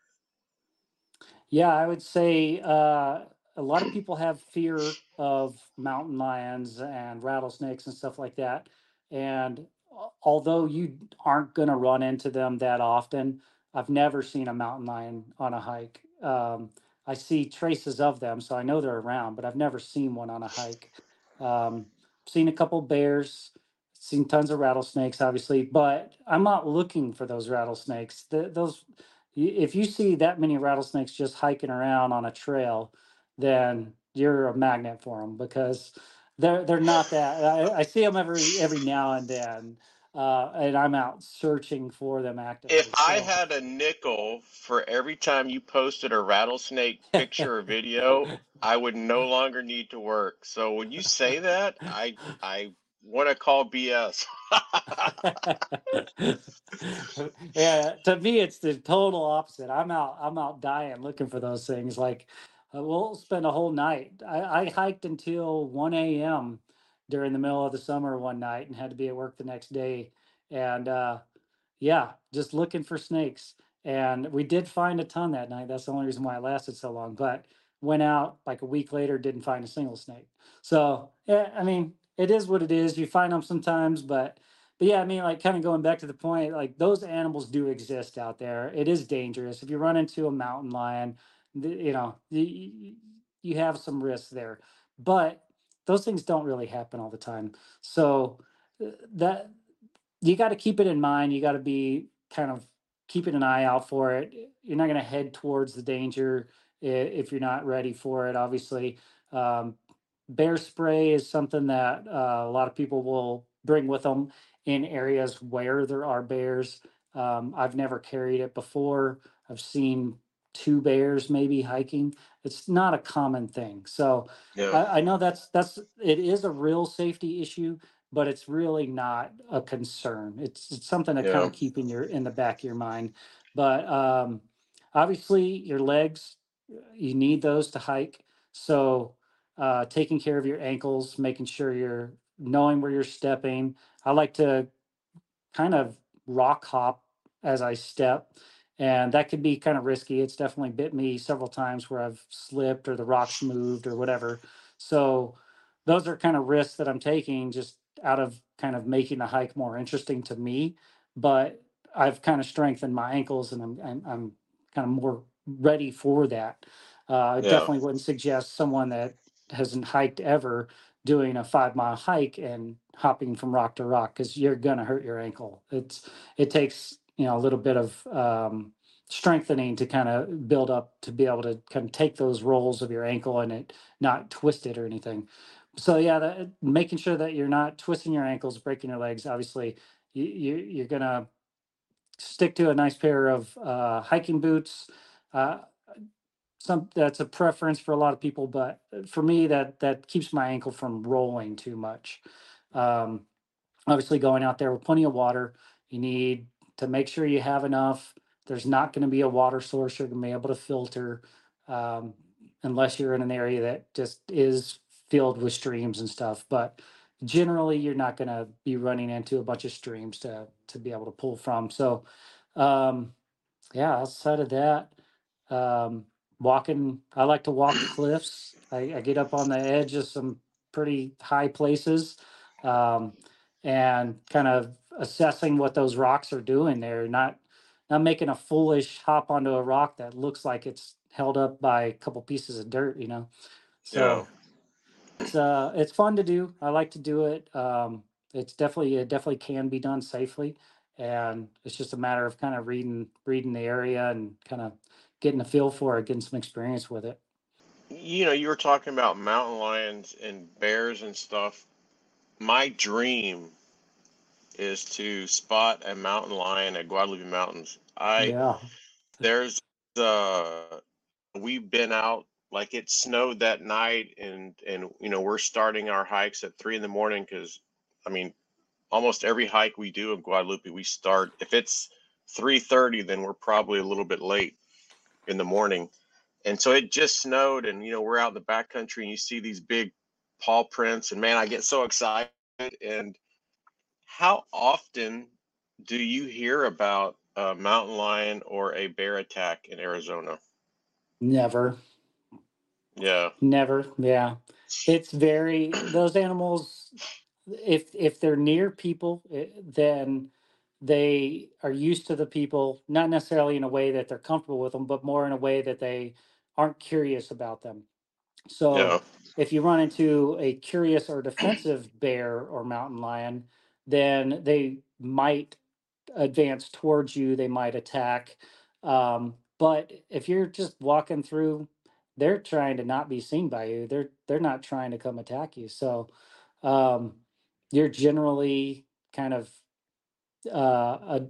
Yeah, I would say uh, a lot of people have fear of mountain lions and rattlesnakes and stuff like that. And al- although you aren't going to run into them that often, I've never seen a mountain lion on a hike. Um, I see traces of them, so I know they're around, but I've never seen one on a hike. Um, seen a couple bears, seen tons of rattlesnakes, obviously, but I'm not looking for those rattlesnakes. Th those y- if you see that many rattlesnakes just hiking around on a trail, then you're a magnet for them because they're they're not that. I, I see them every every now and then, uh, and I'm out searching for them If actively. I So, had a nickel for every time you posted a rattlesnake picture or video, I would no longer need to work. So when you say that, I I want to call B S. yeah, to me it's the total opposite. I'm out I'm out dying looking for those things. Like uh, we'll spend a whole night. I, I hiked until one a m during the middle of the summer one night and had to be at work the next day. And uh yeah, just looking for snakes. And we did find a ton that night. That's the only reason why it lasted so long. But went out like a week later, didn't find a single snake. So yeah, I mean, it is what it is. You find them sometimes, but but yeah, I mean, like kind of going back to the point, like those animals do exist out there. It is dangerous. If you run into a mountain lion, the, you know, you, you have some risks there. But those things don't really happen all the time. So uh, that you got to keep it in mind. You got to be kind of keeping an eye out for it. You're not going to head towards the danger i- if you're not ready for it, obviously. Um, bear spray is something that uh, a lot of people will bring with them in areas where there are bears. Um, I've never carried it before. I've seen two bears maybe hiking. It's not a common thing. So Yeah, I, I know that's that's it is a real safety issue, but it's really not a concern. It's it's something to kind yeah, of keep in your in the back of your mind. But um, obviously, your legs, you need those to hike. So uh, taking care of your ankles, making sure you're knowing where you're stepping. I like to kind of rock hop as I step. And that could be kind of risky. It's definitely bit me several times where I've slipped or the rocks moved or whatever. So those are kind of risks that I'm taking just out of kind of making the hike more interesting to me. But I've kind of strengthened my ankles and I'm, I'm, I'm kind of more ready for that. Uh, I yeah, definitely wouldn't suggest someone that hasn't hiked ever doing a five mile hike and hopping from rock to rock because you're gonna hurt your ankle. It's it takes you know a little bit of um, strengthening to kind of build up to be able to kind of take those rolls of your ankle and it not twist it or anything. So yeah, that, making sure that you're not twisting your ankles, breaking your legs. Obviously, you, you you're gonna stick to a nice pair of uh, hiking boots. Uh, some that's a preference for a lot of people, but uh, for me, that that keeps my ankle from rolling too much. Um, Obviously, going out there with plenty of water, you need to make sure you have enough. There's not going to be a water source you're going to be able to filter um, unless you're in an area that just is filled with streams and stuff. But generally, you're not going to be running into a bunch of streams to to be able to pull from. So, um, yeah, outside of that, um, walking, I like to walk the cliffs. I, I get up on the edge of some pretty high places, um, and kind of assessing what those rocks are doing there. Not not making a foolish hop onto a rock that looks like it's held up by a couple pieces of dirt, you know. Yeah. So it's uh it's fun to do. I like to do it. Um, it's definitely it definitely can be done safely, and it's just a matter of kind of reading reading the area and kind of getting a feel for it, getting some experience with it. You know, you were talking about mountain lions and bears and stuff. My dream is to spot a mountain lion at Guadalupe Mountains. I Yeah. there's uh we've been out, like it snowed that night, and and you know we're starting our hikes at three in the morning because I mean almost every hike we do in Guadalupe we start, if it's three thirty then we're probably a little bit late in the morning. And so it just snowed, and you know we're out in the backcountry and you see these big paw prints, and man, I get so excited. And how often do you hear about a mountain lion or a bear attack in Arizona? Never. Yeah. Never. Yeah. It's very those animals, if if they're near people, eh, then they are used to the people, not necessarily in a way that they're comfortable with them, but more in a way that they aren't curious about them. So Yeah. if you run into a curious or defensive bear or mountain lion, then they might advance towards you, they might attack. Um, but if you're just walking through, they're trying to not be seen by you. They're they're not trying to come attack you. So um, you're generally kind of uh, a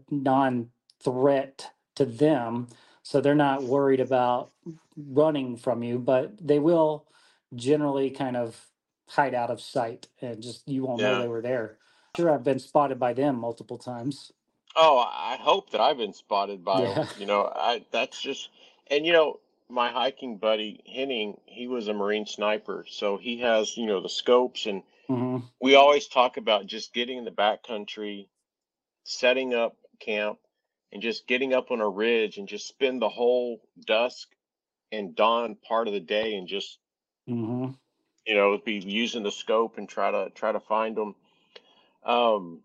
non-threat to them, so they're not worried about running from you, but they will generally kind of hide out of sight and just you won't know Yeah. they were there. Sure, I've been spotted by them multiple times. Oh, I hope that I've been spotted by them. Yeah. You know, I that's just, and you know, my hiking buddy Henning, he was a Marine sniper, so he has, you know, the scopes, and Hmm. we always talk about just getting in the backcountry, setting up camp, and just getting up on a ridge and just spend the whole dusk and dawn part of the day and just, Hmm. you know, be using the scope and try to try to find them. Um,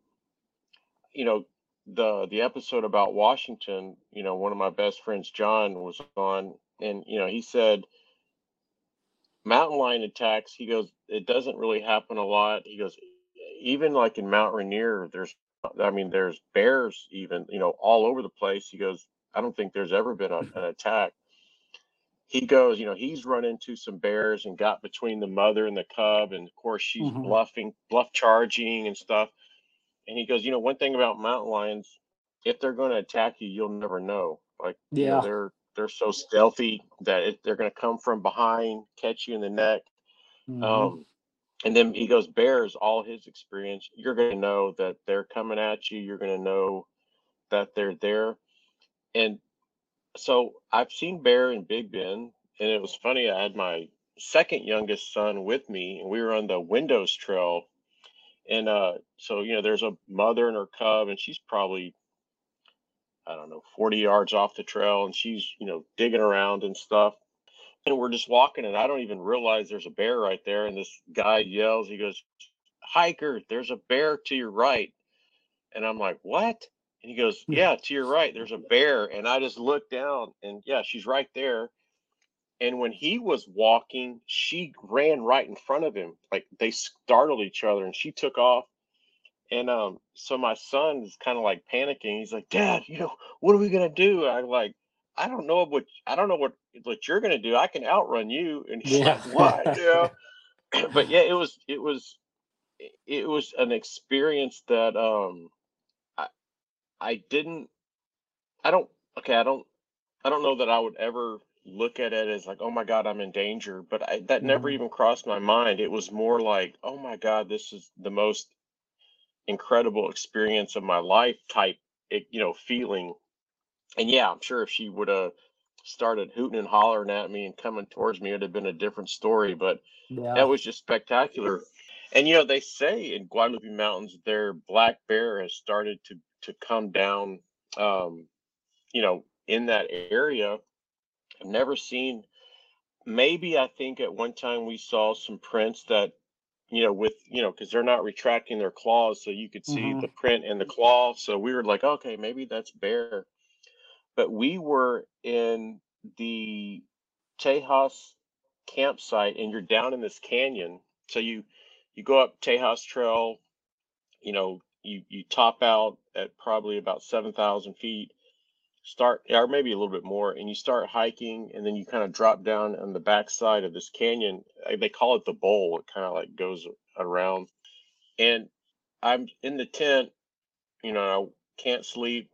you know, the the episode about Washington, you know, one of my best friends, John, was on, and you know, he said mountain lion attacks. He goes, it doesn't really happen a lot. He goes, even like in Mount Rainier, there's, I mean, there's bears even, you know, all over the place. He goes, I don't think there's ever been a, an attack. He goes, you know, he's run into some bears and got between the mother and the cub, and of course she's Hmm. bluffing, bluff charging and stuff. And he goes, you know, one thing about mountain lions, if they're going to attack you, you'll never know. Like, you know, Yeah. they're they're so stealthy that it, they're going to come from behind, catch you in the neck. Hmm. Um, and then he goes, bears, all his experience, you're going to know that they're coming at you. You're going to know that they're there. And so I've seen bear in Big Bend, and it was funny. I had my second youngest son with me, and we were on the Windows Trail. And uh, so, you know, there's a mother and her cub, and she's probably, I don't know, forty yards off the trail, and she's, you know, digging around and stuff. And we're just walking, and I don't even realize there's a bear right there. And this guy yells, he goes, hiker, there's a bear to your right. And I'm like, what? And he goes, yeah, to your right, there's a bear. And I just looked down, and yeah, she's right there. And when he was walking, she ran right in front of him. Like they startled each other, and she took off. And um, so my son's kind of like panicking. He's like, Dad, you know, what are we gonna do? I'm like, I don't know what I don't know what what you're gonna do. I can outrun you. And he's Yeah. like, what? Yeah. But yeah, it was it was it was an experience that um I I didn't I don't okay, I don't I don't know that I would ever look at it as like, oh my God, I'm in danger. But I, that never Hmm. even crossed my mind. It was more like, oh my God, this is the most incredible experience of my life type, it, you know, feeling. And yeah, I'm sure if she would have started hooting and hollering at me and coming towards me, it'd have been a different story. But Yeah. that was just spectacular. And you know, they say in Guadalupe Mountains, their black bear has started to to come down. Um, you know, in that area, I've never seen. Maybe I think at one time we saw some prints that, you know, with, you know, because they're not retracting their claws, so you could see hmm the print in the claw. So we were like, okay, maybe that's bear. But we were in the Tejas campsite, and you're down in this canyon. So you you go up Tejas Trail, you know, you you top out at probably about seven thousand feet, start, or maybe a little bit more, and you start hiking, and then you kind of drop down on the backside of this canyon. uh, They call it the bowl. It kind of like goes around, and I'm in the tent, you know, I can't sleep,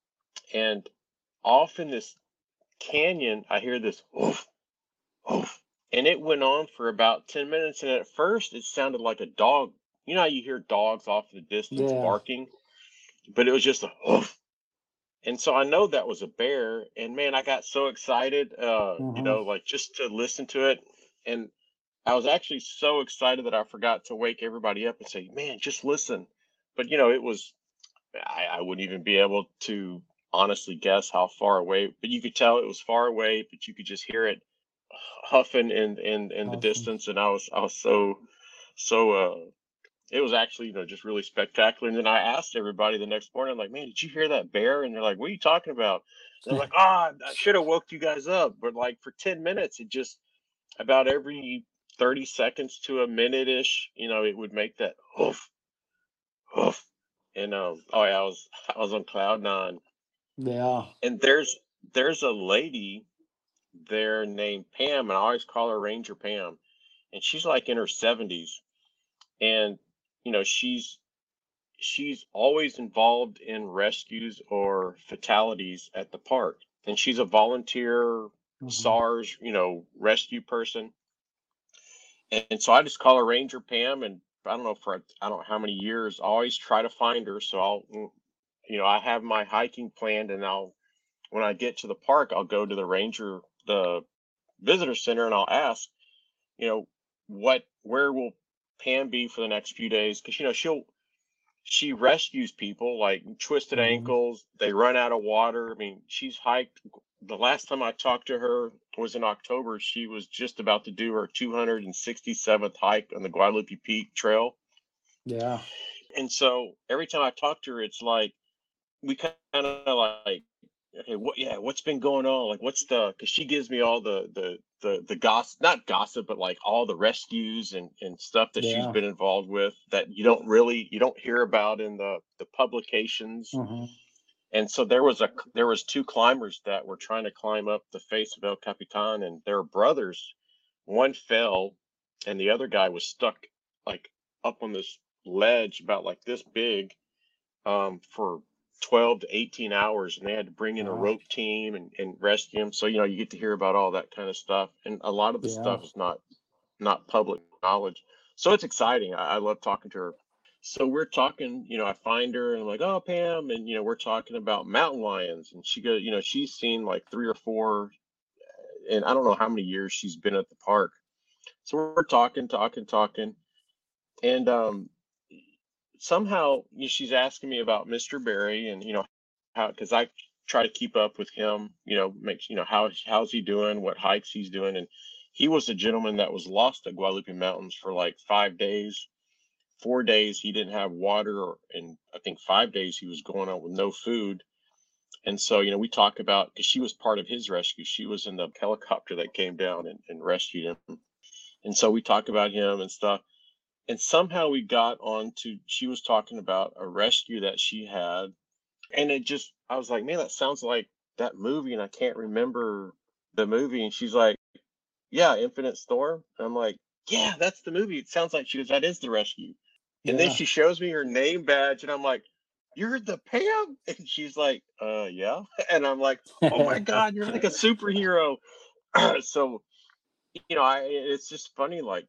and off in this canyon, I hear this woof, woof, and it went on for about ten minutes. And at first, it sounded like a dog. You know how you hear dogs off in the distance Yeah. barking, but it was just a woof. And so I know that was a bear, and man, I got so excited, uh, you hmm know, like just to listen to it. And I was actually so excited that I forgot to wake everybody up and say, "Man, just listen." But you know, it was I, I wouldn't even be able to honestly guess how far away, but you could tell it was far away, but you could just hear it huffing in in in the Awesome. distance. And I was I was so so uh it was actually, you know, just really spectacular. And then I asked everybody the next morning, I'm like, man, did you hear that bear? And they're like, what are you talking about? And I'm like, ah, I should have woke you guys up. But like for ten minutes, it just about every thirty seconds to a minute ish, you know, it would make that hoof, hoof. And um, oh yeah, I was I was on cloud nine. Yeah. And there's there's a lady there named Pam, and I always call her Ranger Pam. And she's like in her seventies. And you know, she's she's always involved in rescues or fatalities at the park. And she's a volunteer hmm SARS, you know, rescue person. And so I just call her Ranger Pam. And I don't know for I don't know how many years, I always try to find her. So I'll, mm, you know, I have my hiking planned, and I'll, when I get to the park, I'll go to the ranger, the visitor center, and I'll ask, you know, what, where will Pam be for the next few days? Because, you know, she'll, she rescues people like twisted hmm ankles. They run out of water. I mean, she's hiked. The last time I talked to her was in October. She was just about to do her two hundred sixty-seventh hike on the Guadalupe Peak Trail. Yeah. And so every time I talk to her, it's like we kind of like, okay, what, yeah, what's been going on? Like, what's the, because she gives me all the, the, the, the gossip, not gossip, but like all the rescues and, and stuff that she's Yeah. been involved with that you don't really, you don't hear about in the, the publications. hmm And so there was a, there was two climbers that were trying to climb up the face of El Capitan, and they're brothers. One fell and the other guy was stuck like up on this ledge about like this big, um, for twelve to eighteen hours, and they had to bring in a Wow. rope team and, and rescue him. So, you know, you get to hear about all that kind of stuff. And a lot of the Yeah. stuff is not, not public knowledge. So it's exciting. I, I love talking to her. So we're talking, you know, I find her and I'm like, oh, Pam. And, you know, we're talking about mountain lions. And she goes, you know, she's seen like three or four, and I don't know how many years she's been at the park. So we're talking, talking, talking. And um, somehow, you know, she's asking me about Mister Berry, and you know how, because I try to keep up with him, you know, make, you know, how how's he doing, what hikes he's doing. And he was a gentleman that was lost at Guadalupe Mountains for like five days. Four days he didn't have water, or, and I think five days he was going on with no food. And so, you know, we talk about, because she was part of his rescue, she was in the helicopter that came down and, and rescued him. And so we talk about him and stuff. And somehow we got on to, she was talking about a rescue that she had. And it just, I was like, man, that sounds like that movie. And I can't remember the movie. And she's like, yeah, Infinite Storm. And I'm like, yeah, that's the movie. It sounds like, she goes, that is the rescue. And then Yeah. she shows me her name badge. And I'm like, you're the Pam? And she's like, uh, yeah. And I'm like, oh my God, you're like a superhero. So, you know, I, it's just funny, like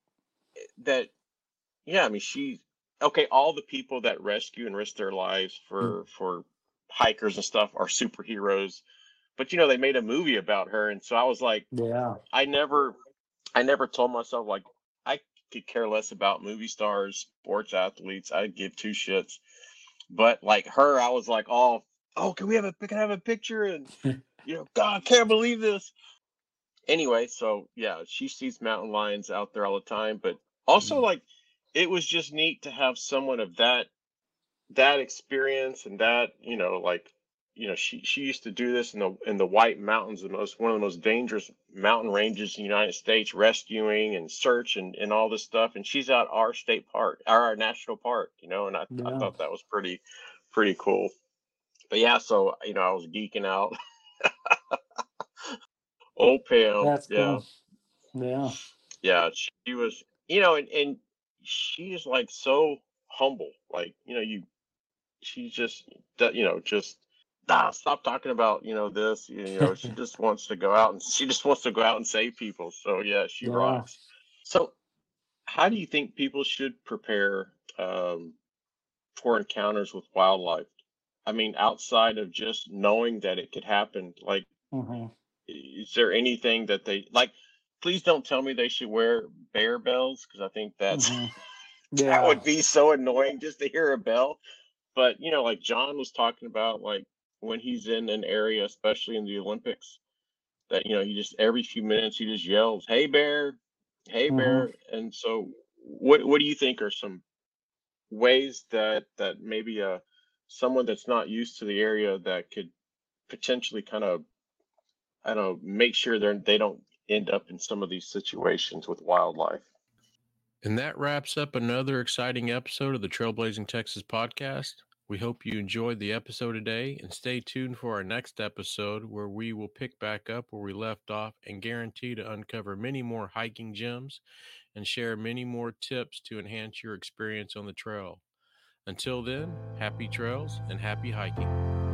that. Yeah, I mean, she, okay, all the people that rescue and risk their lives for for hikers and stuff are superheroes, but you know, they made a movie about her, and so I was like, Yeah. I never, I never told myself like I could care less about movie stars, sports athletes. I give two shits. But like her, I was like, oh, oh, can we have a can I have a picture? And you know, God, can't believe this. Anyway, so yeah, she sees mountain lions out there all the time, but also like it was just neat to have someone of that that experience and that, you know, like, you know, she she used to do this in the in the White Mountains, the most one of the most dangerous mountain ranges in the United States, rescuing and search and, and all this stuff. And she's out our state park, our, our national park, you know, and I, I Yeah. thought that was pretty pretty cool. But yeah, so you know, I was geeking out. Old Pam, That's yeah, cool. Yeah. yeah, she was, you know, and, and she is like so humble, like, you know, you she just do- you know just nah, stop talking about you know this you know she just wants to go out and she just wants to go out and save people, so yeah, she Yeah. rocks. So how do you think people should prepare um, for encounters with wildlife? I mean, outside of just knowing that it could happen, like, Hmm. is there anything that they like? Please don't tell me they should wear bear bells, because I think that's Hmm. that Yeah. would be so annoying just to hear a bell. But, you know, like John was talking about, like when he's in an area, especially in the Olympics, that, you know, he just every few minutes he just yells, "Hey bear, hey Hmm. bear." And so what what do you think are some ways that that maybe uh someone that's not used to the area that could potentially kind of, I don't know, make sure they're they don't end up in some of these situations with wildlife? And that wraps up another exciting episode of the Trailblazing Texas podcast. We hope you enjoyed the episode today and stay tuned for our next episode where we will pick back up where we left off and guarantee to uncover many more hiking gems and share many more tips to enhance your experience on the trail. Until then, happy trails and happy hiking.